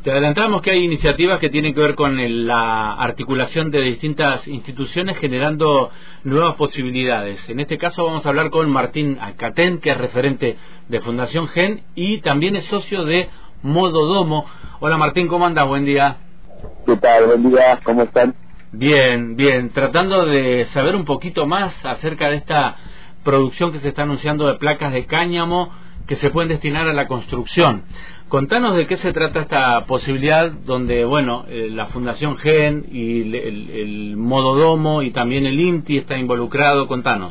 Te adelantamos que hay iniciativas que tienen que ver con la articulación de distintas instituciones generando nuevas posibilidades. En este caso vamos a hablar con Martín Alcatén, que es referente de Fundación GEN y también es socio de Modo Domo. Hola Martín, ¿cómo andas? Buen día. ¿Qué tal? Buen día, ¿cómo están? Bien, bien. Tratando de saber un poquito más acerca de esta producción que se está anunciando de placas de cáñamo que se pueden destinar a la construcción. Contanos de qué se trata esta posibilidad donde, bueno, la Fundación GEN y el Modo Domo y también el INTI está involucrado. Contanos.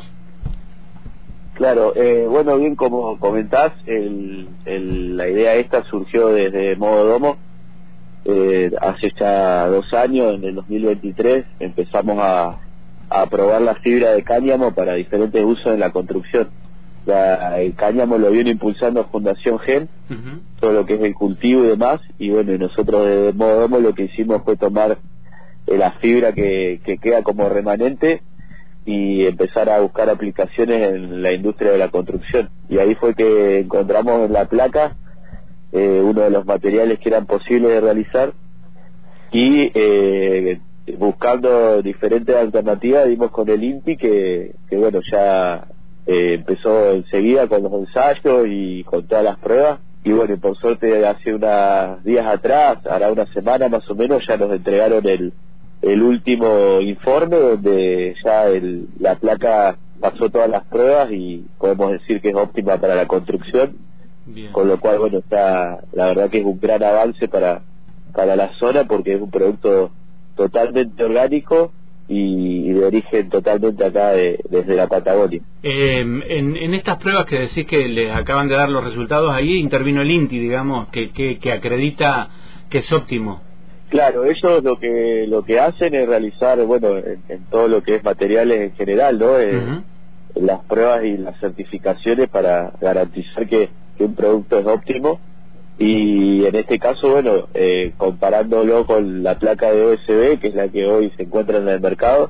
Claro, bueno, bien, como comentás, la idea esta surgió desde Modo Domo. Hace ya 2 años, en el 2023, empezamos a probar la fibra de cáñamo para diferentes usos en la construcción. El cáñamo lo viene impulsando Fundación GEN, todo lo que es el cultivo y demás, y bueno, y nosotros de Modo Domo lo que hicimos fue tomar la fibra que queda como remanente y empezar a buscar aplicaciones en la industria de la construcción. Y ahí fue que encontramos en la placa uno de los materiales que eran posibles de realizar y buscando diferentes alternativas dimos con el INTI que bueno, ya empezó enseguida con los ensayos y con todas las pruebas, y bueno, y por suerte hace unos días atrás, hará una semana más o menos, ya nos entregaron el último informe donde ya la placa pasó todas las pruebas y podemos decir que es óptima para la construcción. Bien. Con lo cual, bueno, la verdad que es un gran avance para la zona porque es un producto totalmente orgánico y de origen totalmente acá desde la Patagonia. En estas pruebas que decís que les acaban de dar los resultados, ahí intervino el INTI, digamos, que acredita que es óptimo. Claro, ellos lo que hacen es realizar, bueno, en todo lo que es materiales en general, ¿no? Las pruebas y las certificaciones para garantizar que un producto es óptimo, y en este caso, bueno, comparándolo con la placa de OSB, que es la que hoy se encuentra en el mercado,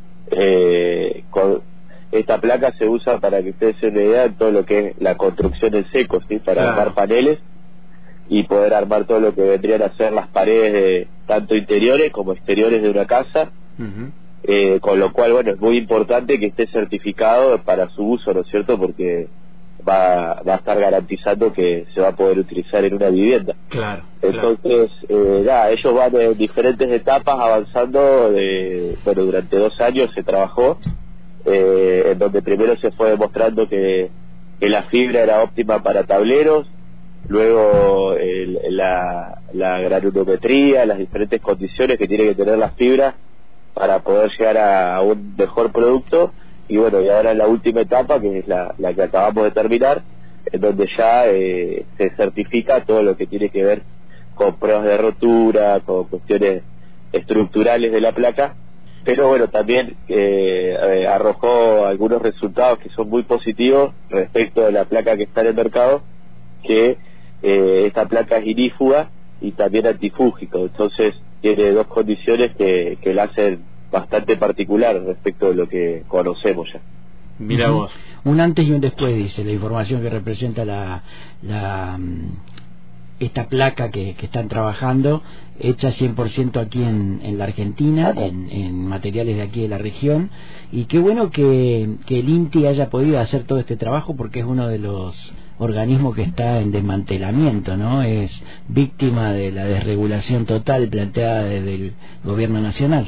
esta placa se usa, para que ustedes se den idea, en todo lo que es la construcción en seco, ¿sí? Para armar paneles y poder armar todo lo que vendrían a ser las paredes tanto interiores como exteriores de una casa. Con lo cual, bueno, es muy importante que esté certificado para su uso, ¿no es cierto? Porque va a estar garantizando que se va a poder utilizar en una vivienda. Claro. Entonces, ellos van en diferentes etapas avanzando. Bueno, durante 2 años se trabajó, en donde primero se fue demostrando que la fibra era óptima para tableros, luego la granulometría, las diferentes condiciones que tiene que tener la fibra para poder llegar a un mejor producto. Y bueno, y ahora en la última etapa, que es la que acabamos de terminar, en donde ya se certifica todo lo que tiene que ver con pruebas de rotura, con cuestiones estructurales de la placa, pero bueno, también arrojó algunos resultados que son muy positivos respecto de la placa que está en el mercado, que esta placa es inífuga y también antifúngico, entonces tiene 2 condiciones que la hacen bastante particular respecto de lo que conocemos ya. Mira vos. Un antes y un después, dice la información que representa esta placa que están trabajando, hecha 100% aquí en la Argentina, en materiales de aquí de la región, y qué bueno que el INTI haya podido hacer todo este trabajo, porque es uno de los organismos que está en desmantelamiento, ¿no? Es víctima de la desregulación total planteada desde el gobierno nacional.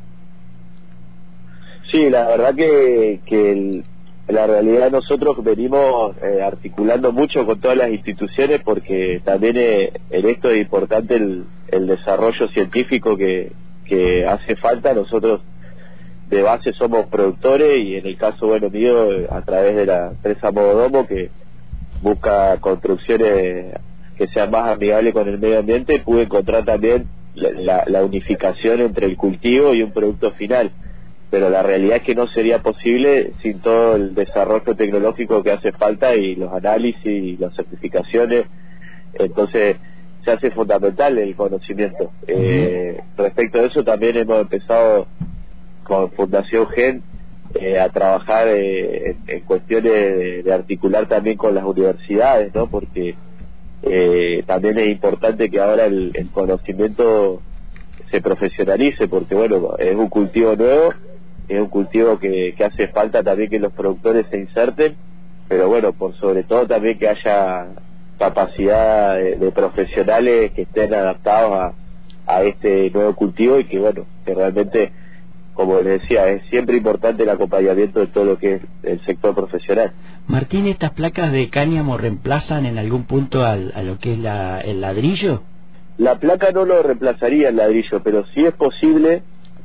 Sí, la verdad que la realidad nosotros venimos articulando mucho con todas las instituciones, porque también en esto es importante el desarrollo científico que hace falta. Nosotros de base somos productores, y en el caso, bueno, mío, a través de la empresa Modo Domo, que busca construcciones que sean más amigables con el medio ambiente, pude encontrar también la unificación entre el cultivo y un producto final. Pero la realidad es que no sería posible sin todo el desarrollo tecnológico que hace falta y los análisis y las certificaciones. Entonces se hace fundamental el conocimiento. Respecto a eso, también hemos empezado con Fundación GEN a trabajar en cuestiones de articular también con las universidades, ¿no? Porque también es importante que ahora el conocimiento se profesionalice, porque bueno, es un cultivo nuevo, es un cultivo que hace falta también que los productores se inserten, pero bueno, por sobre todo también que haya capacidad de profesionales que estén adaptados a este nuevo cultivo, y que bueno, que realmente, como les decía, es siempre importante el acompañamiento de todo lo que es el sector profesional. Martín, ¿estas placas de cáñamo reemplazan en algún punto a lo que es el ladrillo? La placa no lo reemplazaría el ladrillo, pero sí es posible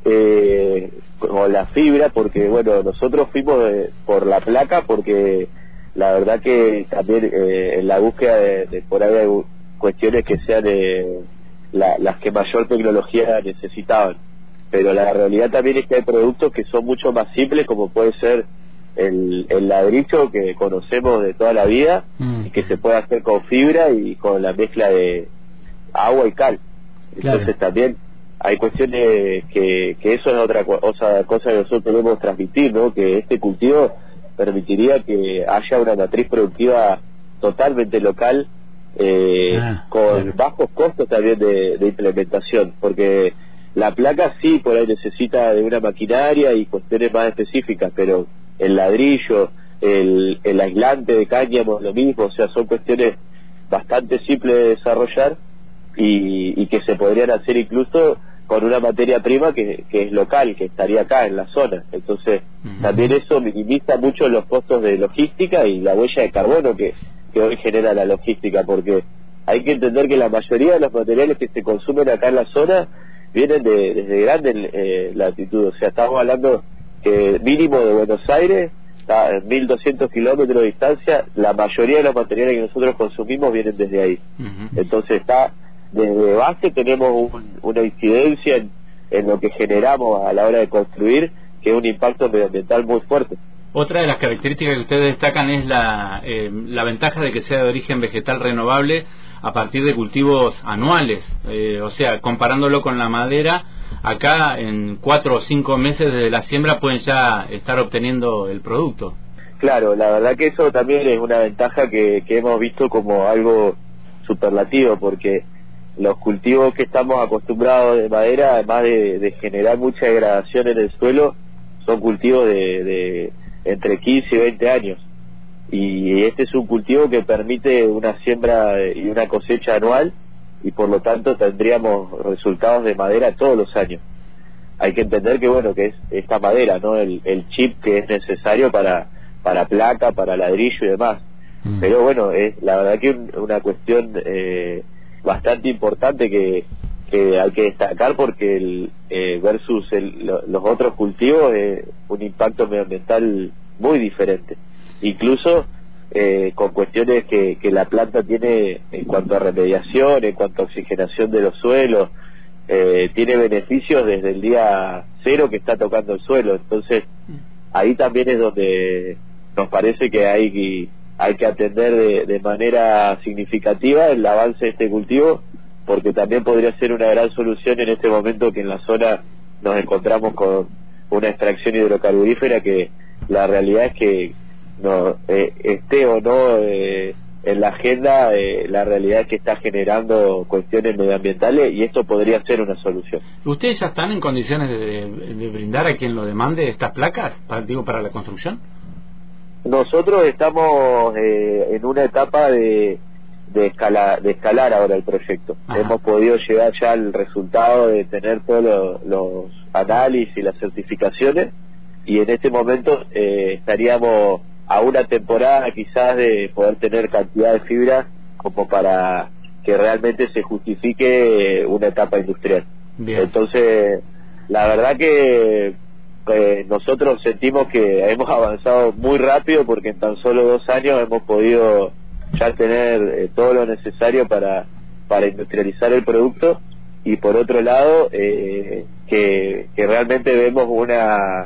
con la fibra, porque bueno, nosotros fuimos por la placa, porque la verdad que también en la búsqueda de por ahí hay cuestiones que sean las que mayor tecnología necesitaban, pero la realidad también es que hay productos que son mucho más simples, como puede ser el ladrillo que conocemos de toda la vida, y que se puede hacer con fibra y con la mezcla de agua y cal. Entonces claro, también hay cuestiones que eso es otra cosa que nosotros debemos transmitir, ¿no? Que este cultivo permitiría que haya una matriz productiva totalmente local, con bajos costos también de implementación, porque la placa sí por ahí necesita de una maquinaria y cuestiones más específicas, pero el ladrillo, el aislante de cáñamo, lo mismo, o sea, son cuestiones bastante simples de desarrollar y que se podrían hacer incluso con una materia prima que es local, que estaría acá en la zona. Entonces también eso minimiza mucho los costos de logística y la huella de carbono que hoy genera la logística, porque hay que entender que la mayoría de los materiales que se consumen acá en la zona vienen desde grandes latitudes, o sea, estamos hablando que mínimo de Buenos Aires está en 1200 kilómetros de distancia, la mayoría de los materiales que nosotros consumimos vienen desde ahí. Entonces está desde base, tenemos una incidencia en lo que generamos a la hora de construir, que es un impacto medioambiental muy fuerte. Otra de las características que ustedes destacan es la ventaja de que sea de origen vegetal renovable a partir de cultivos anuales, o sea, comparándolo con la madera, acá en 4 o 5 meses desde la siembra pueden ya estar obteniendo el producto. Claro, la verdad que eso también es una ventaja que hemos visto como algo superlativo, porque los cultivos que estamos acostumbrados de madera, además de generar mucha degradación en el suelo, son cultivos de entre 15 y 20 años, y este es un cultivo que permite una siembra y una cosecha anual, y por lo tanto tendríamos resultados de madera todos los años. Hay que entender que bueno, que es esta madera, no el chip que es necesario para placa, para ladrillo y demás, pero bueno, es la verdad que una cuestión bastante importante que hay que destacar, porque versus los otros cultivos un impacto medioambiental muy diferente, incluso con cuestiones que la planta tiene en cuanto a remediación, en cuanto a oxigenación de los suelos, tiene beneficios desde el día cero que está tocando el suelo. Entonces ahí también es donde nos parece que hay que atender de manera significativa el avance de este cultivo, porque también podría ser una gran solución en este momento que en la zona nos encontramos con una extracción hidrocarburífera que la realidad es que no esté o no en la agenda, la realidad es que está generando cuestiones medioambientales, y esto podría ser una solución. ¿Ustedes ya están en condiciones de brindar a quien lo demande estas placas, para la construcción? Nosotros estamos en una etapa de escalar ahora el proyecto. Ajá. Hemos podido llegar ya al resultado de tener todos los análisis y las certificaciones, y en este momento estaríamos a una temporada quizás de poder tener cantidad de fibra como para que realmente se justifique una etapa industrial. Bien. Entonces la verdad que nosotros sentimos que hemos avanzado muy rápido, porque en tan solo 2 años hemos podido ya tener todo lo necesario para industrializar el producto, y por otro lado que realmente vemos una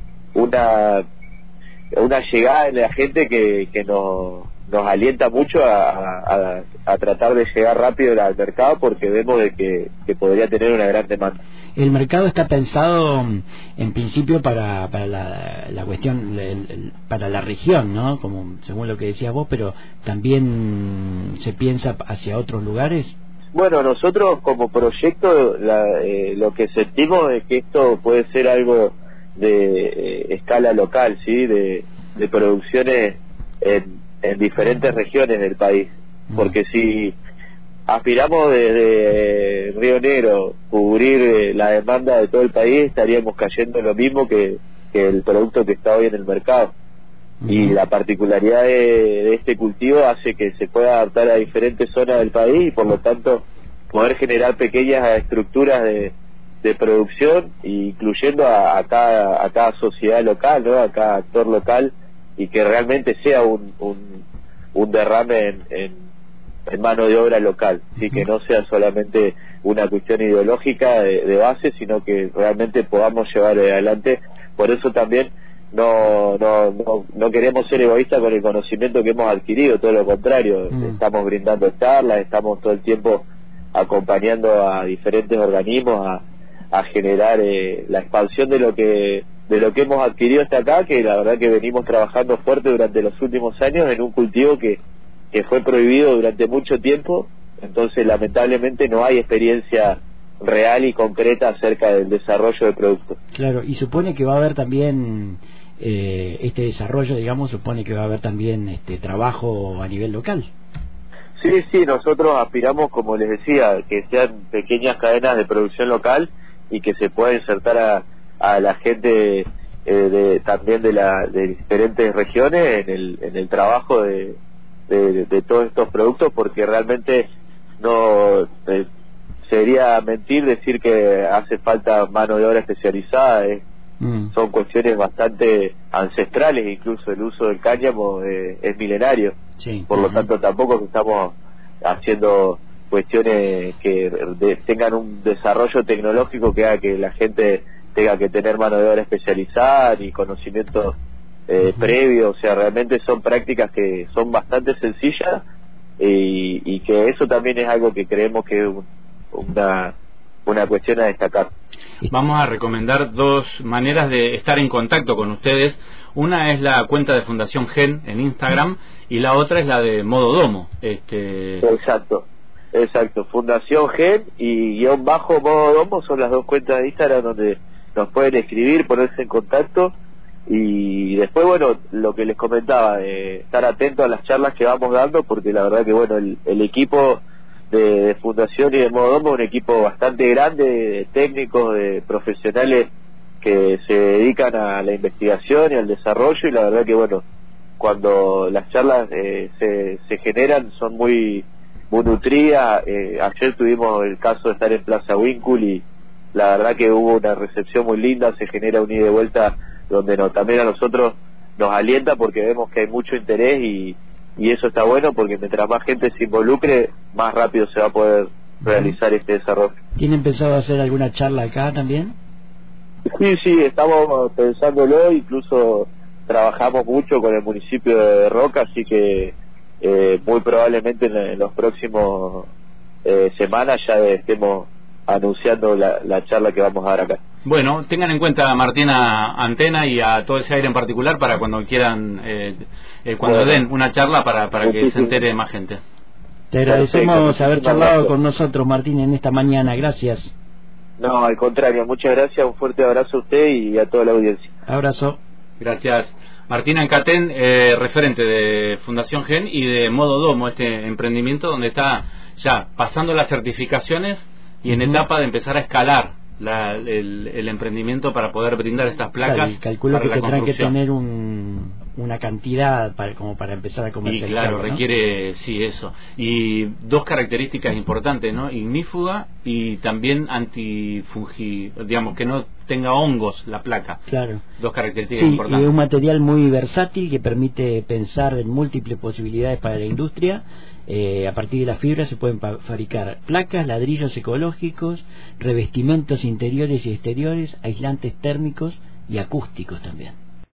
llegada en la gente que nos alienta mucho a tratar de llegar rápido al mercado, porque vemos de que podría tener una gran demanda. El mercado está pensado en principio para la cuestión, para la región, ¿no? Como según lo que decías vos, pero también se piensa hacia otros lugares. Bueno, nosotros como proyecto lo que sentimos es que esto puede ser algo de escala local, ¿sí? De producciones en diferentes regiones del país, porque si aspiramos desde Río Negro cubrir la demanda de todo el país, estaríamos cayendo en lo mismo que el producto que está hoy en el mercado. Y la particularidad de este cultivo hace que se pueda adaptar a diferentes zonas del país y por lo tanto poder generar pequeñas estructuras de producción, incluyendo a cada sociedad local, ¿no? A cada actor local, y que realmente sea un derrame en mano de obra local, ¿sí? Que no sea solamente una cuestión ideológica de base, sino que realmente podamos llevar adelante. Por eso también no queremos ser egoístas con el conocimiento que hemos adquirido, todo lo contrario. Estamos brindando charlas, estamos todo el tiempo acompañando a diferentes organismos a generar la expansión de lo que hemos adquirido hasta acá, que la verdad que venimos trabajando fuerte durante los últimos años en un cultivo que fue prohibido durante mucho tiempo. Entonces lamentablemente no hay experiencia real y concreta acerca del desarrollo de productos. Claro, y supone que va a haber también este desarrollo, digamos, supone que va a haber también trabajo a nivel local. Sí, nosotros aspiramos, como les decía, que sean pequeñas cadenas de producción local y que se pueda insertar a la gente también de diferentes regiones en el trabajo de todos estos productos, porque realmente no sería mentir decir que hace falta mano de obra especializada. Son cuestiones bastante ancestrales, incluso el uso del cáñamo es milenario. Sí. Por lo tanto tampoco estamos haciendo cuestiones que tengan un desarrollo tecnológico que haga que la gente tenga que tener mano de obra especializada y conocimientos previos. O sea, realmente son prácticas que son bastante sencillas y que eso también es algo que creemos que es una cuestión a destacar. Vamos a recomendar dos maneras de estar en contacto con ustedes. Una es la cuenta de Fundación Gen en Instagram y la otra es la de Modo Domo. Exacto. Fundación Gen y _Modo Domo son las dos cuentas de Instagram donde nos pueden escribir, ponerse en contacto. Y después, bueno, lo que les comentaba, estar atento a las charlas que vamos dando, porque la verdad que, bueno, el equipo de Fundación y de Modo Domo es un equipo bastante grande de técnicos, de profesionales que se dedican a la investigación y al desarrollo, y la verdad que, bueno, cuando las charlas se generan son muy nutridas. Ayer tuvimos el caso de estar en Plaza Winkul y la verdad que hubo una recepción muy linda, se genera un ida y vuelta donde también a nosotros nos alienta porque vemos que hay mucho interés y eso está bueno, porque mientras más gente se involucre, más rápido se va a poder realizar este desarrollo. ¿Tienen pensado hacer alguna charla acá también? Sí, estamos pensándolo, incluso trabajamos mucho con el municipio de Roca, así que muy probablemente en los próximos semanas ya estemos anunciando la charla que vamos a dar acá. Bueno, tengan en cuenta a Martina Antena y a todo ese aire en particular para cuando quieran, cuando den una charla para que se entere más gente. Te agradecemos haber charlado con nosotros, Martín, en esta mañana. Gracias. No, al contrario, muchas gracias, un fuerte abrazo a usted y a toda la audiencia. Abrazo. Gracias. Martina Ancatén, referente de Fundación Gen y de Modo Domo, este emprendimiento donde está ya pasando las certificaciones y en etapa de empezar a escalar el emprendimiento para poder brindar estas placas. Claro, calculo que tendrán que tener una cantidad como para empezar a comercializar. Y claro, requiere, sí, eso. Y dos características importantes, ¿no? Ignífuga y también antifungi, digamos, que no tenga hongos la placa. Claro. Dos características importantes. Y es un material muy versátil que permite pensar en múltiples posibilidades para la industria. A partir de la fibra se pueden fabricar placas, ladrillos ecológicos, revestimientos interiores y exteriores, aislantes térmicos y acústicos también.